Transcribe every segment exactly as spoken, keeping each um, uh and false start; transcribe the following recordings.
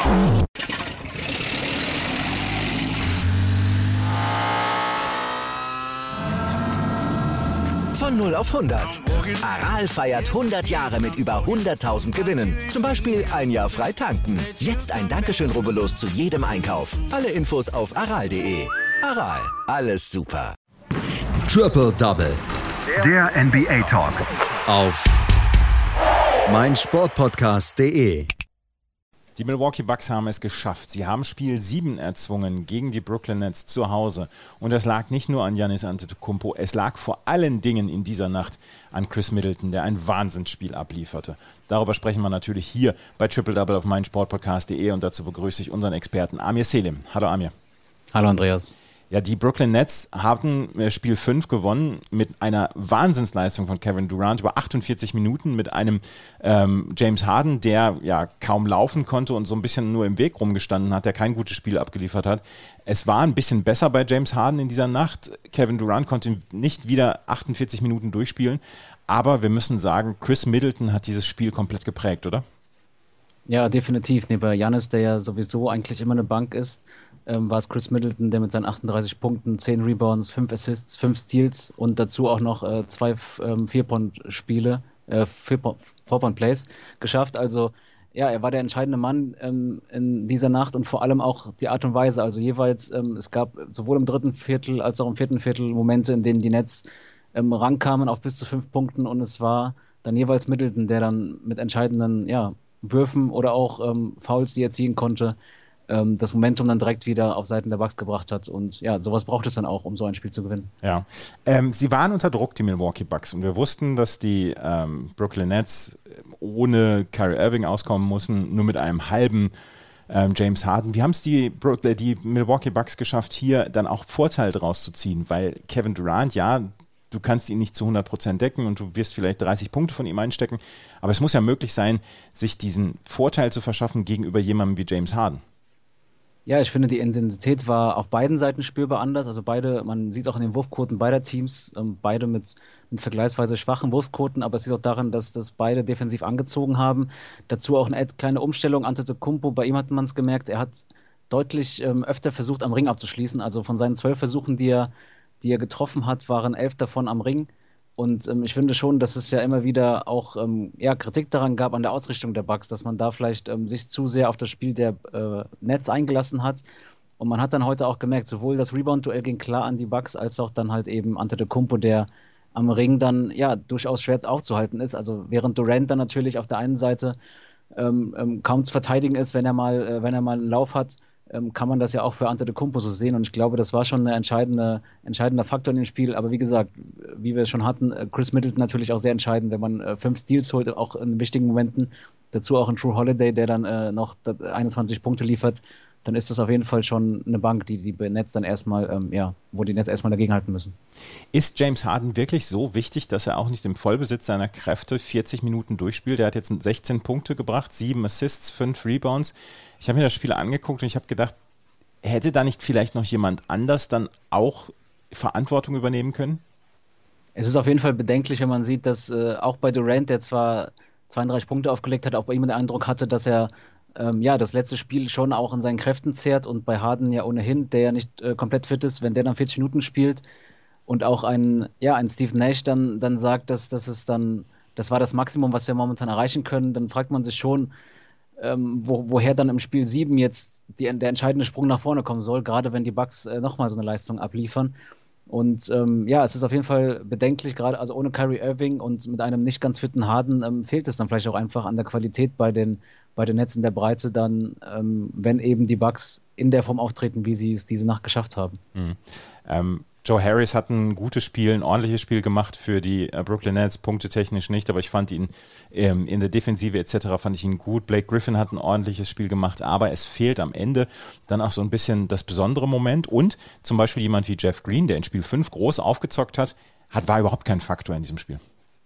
Von null auf hundert. Aral feiert hundert Jahre mit über hunderttausend Gewinnen. Zum Beispiel ein Jahr frei tanken. Jetzt ein Dankeschön, rubbellos zu jedem Einkauf. Alle Infos auf aral punkt de. Aral, alles super. Triple Double. Der N B A-Talk. Auf meinsportpodcast punkt de. Die Milwaukee Bucks haben es geschafft. Sie haben Spiel sieben erzwungen gegen die Brooklyn Nets zu Hause. Und das lag nicht nur an Giannis Antetokounmpo, es lag vor allen Dingen in dieser Nacht an Chris Middleton, der ein Wahnsinnsspiel ablieferte. Darüber sprechen wir natürlich hier bei Triple Double auf meinsportpodcast punkt de und dazu begrüße ich unseren Experten Amir Selim. Hallo Amir. Hallo Andreas. Ja, die Brooklyn Nets haben Spiel fünf gewonnen mit einer Wahnsinnsleistung von Kevin Durant über achtundvierzig Minuten mit einem ähm, James Harden, der ja kaum laufen konnte und so ein bisschen nur im Weg rumgestanden hat, der kein gutes Spiel abgeliefert hat. Es war ein bisschen besser bei James Harden in dieser Nacht. Kevin Durant konnte nicht wieder achtundvierzig Minuten durchspielen, aber wir müssen sagen, Chris Middleton hat dieses Spiel komplett geprägt, oder? Ja, definitiv. Neben Giannis, der ja sowieso eigentlich immer eine Bank ist, ähm, war es Chris Middleton, der mit seinen achtunddreißig Punkten, zehn Rebounds, fünf Assists, fünf Steals und dazu auch noch äh, zwei ähm, Vier-Point-Spiele, äh, Four-Point-Plays geschafft. Also ja, er war der entscheidende Mann ähm, in dieser Nacht und vor allem auch die Art und Weise. Also jeweils, ähm, es gab sowohl im dritten Viertel als auch im vierten Viertel Momente, in denen die Nets ähm, rankamen auf bis zu fünf Punkten und es war dann jeweils Middleton, der dann mit entscheidenden ja, Würfen oder auch ähm, Fouls, die er ziehen konnte, ähm, das Momentum dann direkt wieder auf Seiten der Bucks gebracht hat. Und ja, sowas braucht es dann auch, um so ein Spiel zu gewinnen. Ja, ähm, sie waren unter Druck, die Milwaukee Bucks. Und wir wussten, dass die ähm, Brooklyn Nets ohne Kyrie Irving auskommen mussten, nur mit einem halben ähm, James Harden. Wie haben es die, Brook- die Milwaukee Bucks geschafft, hier dann auch Vorteil draus zu ziehen? Weil Kevin Durant, ja, du kannst ihn nicht zu hundert Prozent decken und du wirst vielleicht dreißig Punkte von ihm einstecken. Aber es muss ja möglich sein, sich diesen Vorteil zu verschaffen gegenüber jemandem wie James Harden. Ja, ich finde, die Intensität war auf beiden Seiten spürbar anders. Also beide, man sieht es auch in den Wurfquoten beider Teams, ähm, beide mit, mit vergleichsweise schwachen Wurfquoten, aber es liegt auch daran, dass das beide defensiv angezogen haben. Dazu auch eine kleine Umstellung. Antetokounmpo, bei ihm hat man es gemerkt, er hat deutlich ähm, öfter versucht, am Ring abzuschließen. Also von seinen zwölf Versuchen, die er die er getroffen hat, waren elf davon am Ring. Und ähm, ich finde schon, dass es ja immer wieder auch ähm, ja, Kritik daran gab an der Ausrichtung der Bucks, dass man da vielleicht ähm, sich zu sehr auf das Spiel der äh, Nets eingelassen hat. Und man hat dann heute auch gemerkt, sowohl das Rebound-Duell ging klar an die Bucks, als auch dann halt eben Antetokounmpo, der am Ring dann ja durchaus schwer aufzuhalten ist. Also während Durant dann natürlich auf der einen Seite ähm, ähm, kaum zu verteidigen ist, wenn er mal, äh, wenn er mal einen Lauf hat, kann man das ja auch für Antetokounmpo so sehen und ich glaube, das war schon ein entscheidende, entscheidender Faktor in dem Spiel, aber wie gesagt, wie wir es schon hatten, Chris Middleton natürlich auch sehr entscheidend, wenn man äh, fünf Steals holt, auch in wichtigen Momenten, dazu auch ein Drew Holiday, der dann äh, noch einundzwanzig Punkte liefert, dann ist das auf jeden Fall schon eine Bank, die die Nets dann erstmal, ähm, ja, wo die Nets erstmal dagegenhalten müssen. Ist James Harden wirklich so wichtig, dass er auch nicht im Vollbesitz seiner Kräfte vierzig Minuten durchspielt? Er hat jetzt sechzehn Punkte gebracht, sieben Assists, fünf Rebounds. Ich habe mir das Spiel angeguckt und ich habe gedacht, hätte da nicht vielleicht noch jemand anders dann auch Verantwortung übernehmen können? Es ist auf jeden Fall bedenklich, wenn man sieht, dass äh, auch bei Durant, der zwar zweiunddreißig Punkte aufgelegt hat, auch bei ihm den Eindruck hatte, dass er ähm, ja das letzte Spiel schon auch in seinen Kräften zehrt und bei Harden ja ohnehin, der ja nicht äh, komplett fit ist, wenn der dann vierzig Minuten spielt und auch ein, ja, ein Steve Nash dann, dann sagt, dass, dass es dann, das war das Maximum, was wir momentan erreichen können, dann fragt man sich schon, ähm, wo, woher dann im Spiel sieben jetzt die, der entscheidende Sprung nach vorne kommen soll, gerade wenn die Bucks äh, nochmal so eine Leistung abliefern. Und ähm, ja, es ist auf jeden Fall bedenklich, gerade also ohne Kyrie Irving und mit einem nicht ganz fitten Harden ähm, fehlt es dann vielleicht auch einfach an der Qualität bei den, bei den Netzen der Breite dann, ähm, wenn eben die Bucks in der Form auftreten, wie sie es diese Nacht geschafft haben. Mhm. Ähm, Joe Harris hat ein gutes Spiel, ein ordentliches Spiel gemacht für die äh, Brooklyn Nets, punktetechnisch nicht, aber ich fand ihn ähm, in der Defensive et cetera fand ich ihn gut. Blake Griffin hat ein ordentliches Spiel gemacht, aber es fehlt am Ende dann auch so ein bisschen das besondere Moment und zum Beispiel jemand wie Jeff Green, der in Spiel fünf groß aufgezockt hat, hat war überhaupt kein Faktor in diesem Spiel.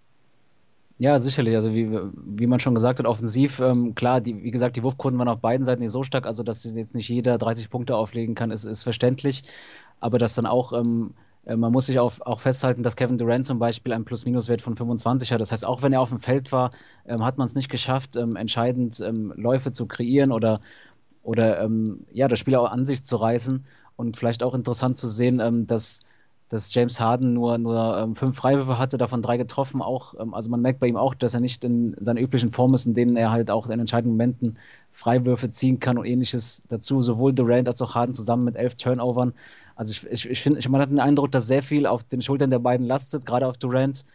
Ja, sicherlich. Also wie, wie man schon gesagt hat, offensiv, ähm, klar, die, wie gesagt, die Wurfquoten waren auf beiden Seiten nicht so stark, also dass jetzt nicht jeder dreißig Punkte auflegen kann, ist, ist verständlich. Aber dass dann auch, ähm, man muss sich auch, auch festhalten, dass Kevin Durant zum Beispiel einen Plus-Minus-Wert von fünfundzwanzig hat. Das heißt, auch wenn er auf dem Feld war, ähm, hat man es nicht geschafft, ähm, entscheidend ähm, Läufe zu kreieren oder oder ähm, ja, das Spiel auch an sich zu reißen. Und vielleicht auch interessant zu sehen, ähm, dass, dass James Harden nur, nur ähm, fünf Freiwürfe hatte, davon drei getroffen. Auch, ähm, also man merkt bei ihm auch, dass er nicht in seiner üblichen Form ist, in denen er halt auch in entscheidenden Momenten Freiwürfe ziehen kann und ähnliches dazu. Sowohl Durant als auch Harden zusammen mit elf Turnovern. Also ich, ich, ich finde, man hat den Eindruck, dass sehr viel auf den Schultern der beiden lastet, gerade auf Durant.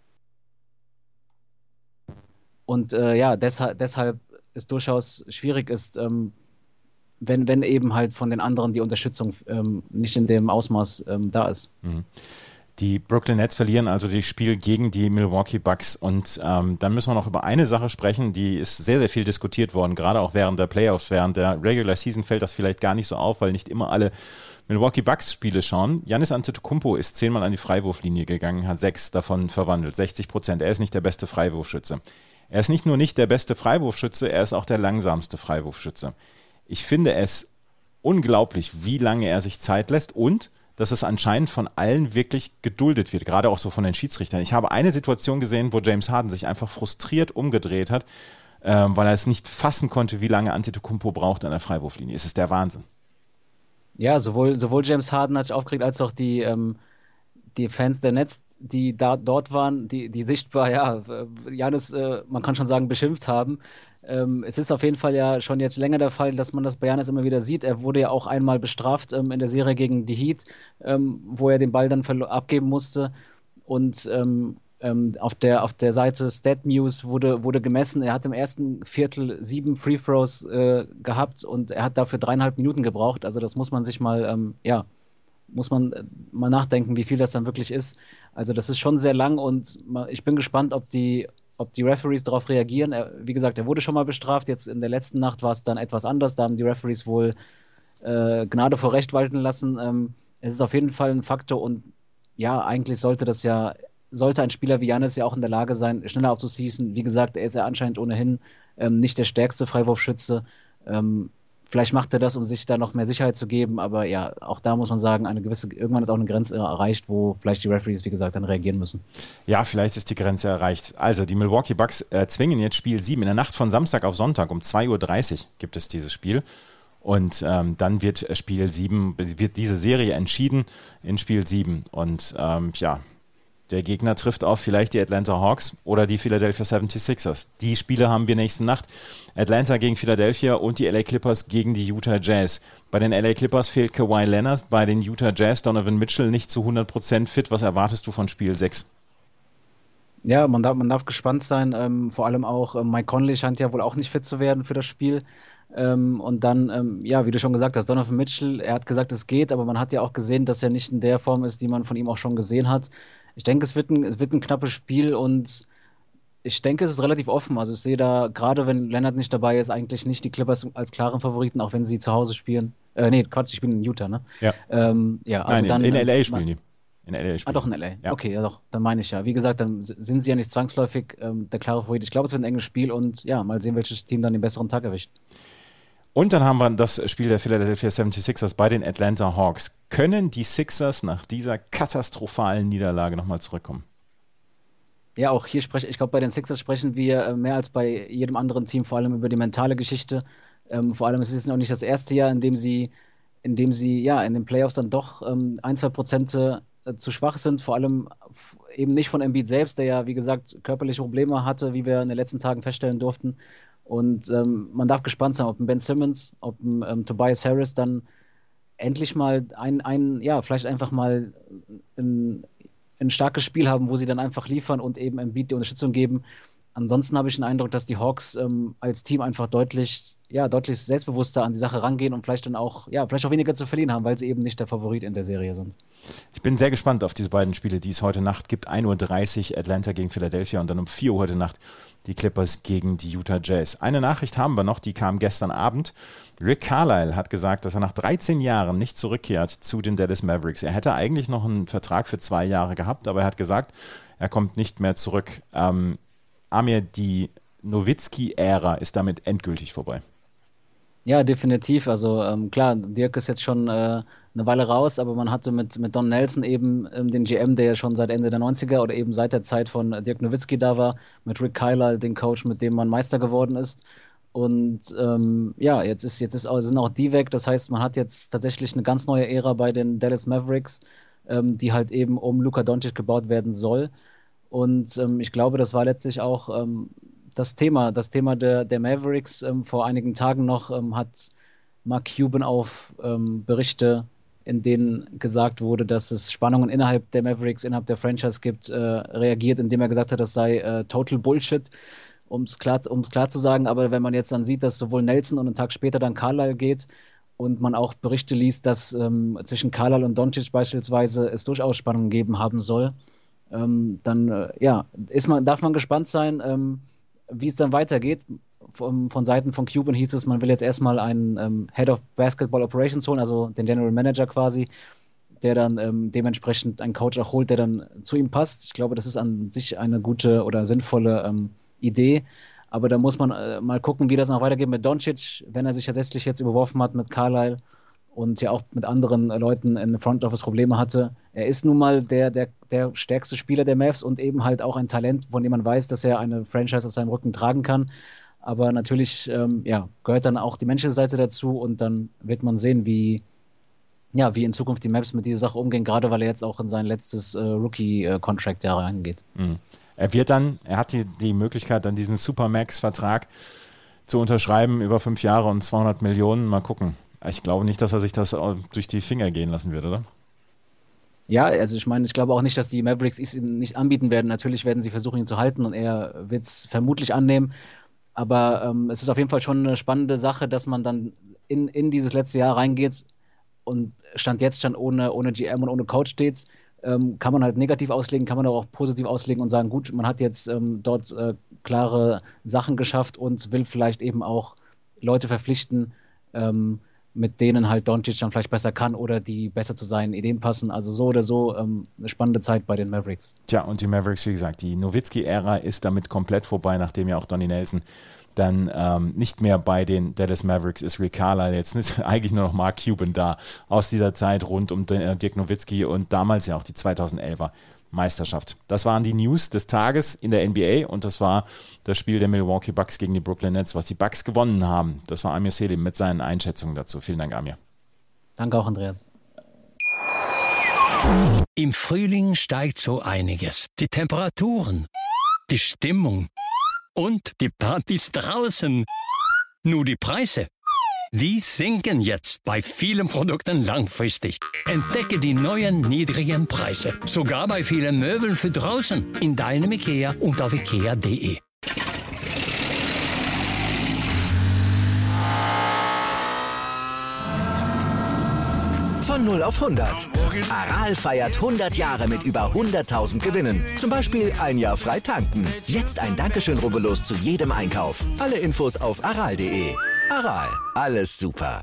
Und äh, ja, deshalb, deshalb es durchaus schwierig ist, ähm, wenn, wenn eben halt von den anderen die Unterstützung ähm, nicht in dem Ausmaß ähm, da ist. Mhm. Die Brooklyn Nets verlieren also das Spiel gegen die Milwaukee Bucks und ähm, dann müssen wir noch über eine Sache sprechen, die ist sehr, sehr viel diskutiert worden, gerade auch während der Playoffs, während der Regular Season fällt das vielleicht gar nicht so auf, weil nicht immer alle Milwaukee Bucks Spiele schauen. Giannis Antetokounmpo ist zehnmal an die Freiwurflinie gegangen, hat sechs davon verwandelt, sechzig Prozent. Er ist nicht der beste Freiwurfschütze. Er ist nicht nur nicht der beste Freiwurfschütze, er ist auch der langsamste Freiwurfschütze. Ich finde es unglaublich, wie lange er sich Zeit lässt und dass es anscheinend von allen wirklich geduldet wird, gerade auch so von den Schiedsrichtern. Ich habe eine Situation gesehen, wo James Harden sich einfach frustriert umgedreht hat, äh, weil er es nicht fassen konnte, wie lange Antetokounmpo braucht an der Freiwurflinie. Es ist der Wahnsinn. Ja, sowohl, sowohl James Harden hat sich aufgeregt, als auch die, ähm, die Fans der Nets, die da, dort waren, die, die sichtbar, ja, Giannis, äh, man kann schon sagen, beschimpft haben. Ähm, es ist auf jeden Fall ja schon jetzt länger der Fall, dass man das bei Giannis immer wieder sieht. Er wurde ja auch einmal bestraft ähm, in der Serie gegen die Heat, ähm, wo er den Ball dann verlo- abgeben musste. Und ähm, ähm, auf, der, auf der Seite StatMuse wurde, wurde gemessen, er hat im ersten Viertel sieben Free Throws äh, gehabt und er hat dafür dreieinhalb Minuten gebraucht. Also das muss man sich mal, ähm, ja, muss man äh, mal nachdenken, wie viel das dann wirklich ist. Also das ist schon sehr lang und ma- ich bin gespannt, ob die ob die Referees darauf reagieren. Er, wie gesagt, er wurde schon mal bestraft. Jetzt in der letzten Nacht war es dann etwas anders. Da haben die Referees wohl äh, Gnade vor Recht walten lassen. Ähm, es ist auf jeden Fall ein Faktor und ja, eigentlich sollte das ja, sollte ein Spieler wie Giannis ja auch in der Lage sein, schneller aufzuschießen. Wie gesagt, er ist ja anscheinend ohnehin ähm, nicht der stärkste Freiwurfschütze. Ähm, Vielleicht macht er das, um sich da noch mehr Sicherheit zu geben, aber ja, auch da muss man sagen, eine gewisse, irgendwann ist auch eine Grenze erreicht, wo vielleicht die Referees, wie gesagt, dann reagieren müssen. Ja, vielleicht ist die Grenze erreicht. Also, die Milwaukee Bucks äh, zwingen jetzt Spiel sieben. In der Nacht von Samstag auf Sonntag um zwei Uhr dreißig gibt es dieses Spiel. Und ähm, dann wird Spiel sieben, wird diese Serie entschieden in Spiel sieben. Und ähm, ja, der Gegner trifft auf vielleicht die Atlanta Hawks oder die Philadelphia seventy-sixers. Die Spiele haben wir nächste Nacht. Atlanta gegen Philadelphia und die L A Clippers gegen die Utah Jazz. Bei den L A Clippers fehlt Kawhi Leonard, bei den Utah Jazz Donovan Mitchell nicht zu hundert Prozent fit. Was erwartest du von Spiel sechs? Ja, man darf, man darf gespannt sein. Ähm, vor allem auch ähm, Mike Conley scheint ja wohl auch nicht fit zu werden für das Spiel. Ähm, und dann, ähm, ja, wie du schon gesagt hast, Donovan Mitchell, er hat gesagt, es geht, aber man hat ja auch gesehen, dass er nicht in der Form ist, die man von ihm auch schon gesehen hat. Ich denke, es wird ein, es wird ein knappes Spiel und ich denke, es ist relativ offen. Also ich sehe da, gerade wenn Leonard nicht dabei ist, eigentlich nicht die Clippers als klaren Favoriten, auch wenn sie zu Hause spielen. Äh, nee, Quatsch, ich bin in Utah, ne? Ja. Ähm, ja also Nein, dann, in, in äh, L A spielen die. In L A spielen. Ah, doch in L A. Ja. Okay, ja doch, dann meine ich ja. Wie gesagt, dann sind sie ja nicht zwangsläufig ähm, der klare Favorit. Ich glaube, es wird ein enges Spiel und ja, mal sehen, welches Team dann den besseren Tag erwischt. Und dann haben wir das Spiel der Philadelphia seventy-sixers bei den Atlanta Hawks. Können die Sixers nach dieser katastrophalen Niederlage nochmal zurückkommen? Ja, auch hier spreche ich glaube, bei den Sixers sprechen wir äh, mehr als bei jedem anderen Team, vor allem über die mentale Geschichte. Ähm, vor allem ist es noch nicht das erste Jahr, in dem sie, in dem sie ja in den Playoffs dann doch ähm, ein, zwei Prozente äh, zu schwach sind. Vor allem f- eben nicht von Embiid selbst, der ja, wie gesagt, körperliche Probleme hatte, wie wir in den letzten Tagen feststellen durften. Und ähm, man darf gespannt sein, ob ein Ben Simmons, ob ein ähm, Tobias Harris dann endlich mal ein, ein ja, vielleicht einfach mal ein ein starkes Spiel haben, wo sie dann einfach liefern und eben Embiid die Unterstützung geben. Ansonsten habe ich den Eindruck, dass die Hawks ähm, als Team einfach deutlich, ja, deutlich selbstbewusster an die Sache rangehen und vielleicht dann auch, ja, vielleicht auch weniger zu verlieren haben, weil sie eben nicht der Favorit in der Serie sind. Ich bin sehr gespannt auf diese beiden Spiele, die es heute Nacht gibt. ein Uhr dreißig Atlanta gegen Philadelphia und dann um vier Uhr heute Nacht die Clippers gegen die Utah Jazz. Eine Nachricht haben wir noch, die kam gestern Abend. Rick Carlisle hat gesagt, dass er nach dreizehn Jahren nicht zurückkehrt zu den Dallas Mavericks. Er hätte eigentlich noch einen Vertrag für zwei Jahre gehabt, aber er hat gesagt, er kommt nicht mehr zurück. Ähm, Amir, die Nowitzki-Ära ist damit endgültig vorbei. Ja, definitiv. Also ähm, klar, Dirk ist jetzt schon äh, eine Weile raus, aber man hatte mit, mit Don Nelson eben ähm, den G M, der ja schon seit Ende der neunziger oder eben seit der Zeit von Dirk Nowitzki da war, mit Rick Carlisle, den Coach, mit dem man Meister geworden ist. Und ähm, ja, jetzt, ist, jetzt ist, sind auch die weg. Das heißt, man hat jetzt tatsächlich eine ganz neue Ära bei den Dallas Mavericks, ähm, die halt eben um Luka Doncic gebaut werden soll. Und ähm, ich glaube, das war letztlich auch ähm, das Thema. Das Thema der, der Mavericks. Ähm, vor einigen Tagen noch ähm, hat Mark Cuban auf ähm, Berichte, in denen gesagt wurde, dass es Spannungen innerhalb der Mavericks, innerhalb der Franchise gibt, äh, reagiert, indem er gesagt hat, das sei äh, total Bullshit. Um es klar, um's klar zu sagen, aber wenn man jetzt dann sieht, dass sowohl Nelson und einen Tag später dann Carlisle geht und man auch Berichte liest, dass ähm, zwischen Carlisle und Doncic beispielsweise es durchaus Spannungen geben haben soll, ähm, dann äh, ja, ist man, darf man gespannt sein, ähm, wie es dann weitergeht. Von, von Seiten von Cuban hieß es, man will jetzt erstmal einen ähm, Head of Basketball Operations holen, also den General Manager quasi, der dann ähm, dementsprechend einen Coach auch holt, der dann zu ihm passt. Ich glaube, das ist an sich eine gute oder sinnvolle ähm, Idee, aber da muss man äh, mal gucken, wie das noch weitergeht mit Doncic, wenn er sich tatsächlich jetzt überworfen hat mit Carlisle und ja auch mit anderen äh, Leuten in Front Office Probleme hatte. Er ist nun mal der, der, der stärkste Spieler der Mavs und eben halt auch ein Talent, von dem man weiß, dass er eine Franchise auf seinem Rücken tragen kann, aber natürlich ähm, ja, gehört dann auch die menschliche Seite dazu und dann wird man sehen, wie ja, wie in Zukunft die Mavs mit dieser Sache umgehen, gerade weil er jetzt auch in sein letztes äh, Rookie-Contract-Jahr reingeht. Mhm. Er wird dann, er hat die, die Möglichkeit, dann diesen Supermax-Vertrag zu unterschreiben über fünf Jahre und zweihundert Millionen. Mal gucken. Ich glaube nicht, dass er sich das durch die Finger gehen lassen wird, oder? Ja, also ich meine, ich glaube auch nicht, dass die Mavericks es ihm nicht anbieten werden. Natürlich werden sie versuchen, ihn zu halten und er wird es vermutlich annehmen. Aber ähm, es ist auf jeden Fall schon eine spannende Sache, dass man dann in, in dieses letzte Jahr reingeht und Stand jetzt schon ohne, ohne G M und ohne Coach steht. Ähm, kann man halt negativ auslegen, kann man aber auch positiv auslegen und sagen, gut, man hat jetzt ähm, dort äh, klare Sachen geschafft und will vielleicht eben auch Leute verpflichten, ähm, mit denen halt Doncic dann vielleicht besser kann oder die besser zu seinen Ideen passen. Also so oder so ähm, eine spannende Zeit bei den Mavericks. Tja, und die Mavericks, wie gesagt, die Nowitzki-Ära ist damit komplett vorbei, nachdem ja auch Donnie Nelson dann ähm, nicht mehr bei den Dallas Mavericks ist. Rick Carlisle, jetzt ist eigentlich nur noch Mark Cuban da aus dieser Zeit rund um Dirk Nowitzki und damals ja auch die zweitausendelfer Meisterschaft. Das waren die News des Tages in der N B A und das war das Spiel der Milwaukee Bucks gegen die Brooklyn Nets, was die Bucks gewonnen haben. Das war Amir Selim mit seinen Einschätzungen dazu. Vielen Dank, Amir. Danke auch, Andreas. Im Frühling steigt so einiges. Die Temperaturen, die Stimmung und die Partys draußen. Nur die Preise, die sinken jetzt bei vielen Produkten langfristig. Entdecke die neuen niedrigen Preise, sogar bei vielen Möbeln für draußen, in deinem IKEA und auf ikea punkt de. Von null auf hundert. Aral feiert hundert Jahre mit über hunderttausend Gewinnen. Zum Beispiel ein Jahr frei tanken. Jetzt ein Dankeschön, rubbellos zu jedem Einkauf. Alle Infos auf aral punkt de. Aral, alles super.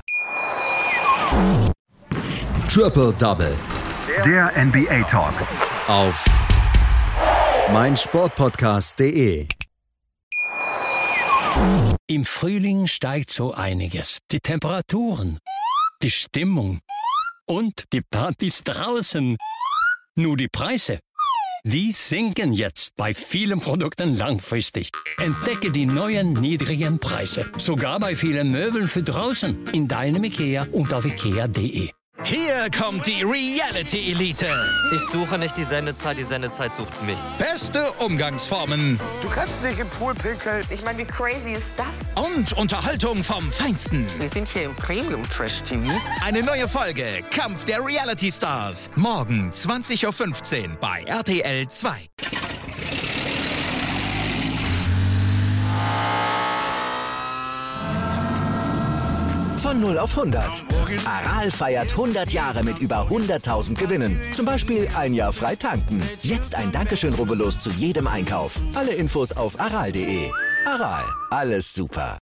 Triple Double. Der N B A Talk. Auf meinsportpodcast punkt de. Im Frühling steigt so einiges. Die Temperaturen, die Stimmung und die Partys draußen. Nur die Preise, die sinken jetzt bei vielen Produkten langfristig. Entdecke die neuen niedrigen Preise, sogar bei vielen Möbeln für draußen, in deinem IKEA und auf ikea punkt de. Hier kommt die Reality Elite. Ich suche nicht die Sendezeit, die Sendezeit sucht mich. Beste Umgangsformen. Du kannst nicht im Pool pinkeln. Ich meine, wie crazy ist das? Und Unterhaltung vom Feinsten. Wir sind hier im Premium-Trash-T V. Eine neue Folge Kampf der Reality Stars. Morgen zwanzig Uhr fünfzehn bei R T L zwei. Von null auf hundert. Aral feiert hundert Jahre mit über hunderttausend Gewinnen. Zum Beispiel ein Jahr frei tanken. Jetzt ein Dankeschön, rubbellos zu jedem Einkauf. Alle Infos auf aral punkt de. Aral, alles super.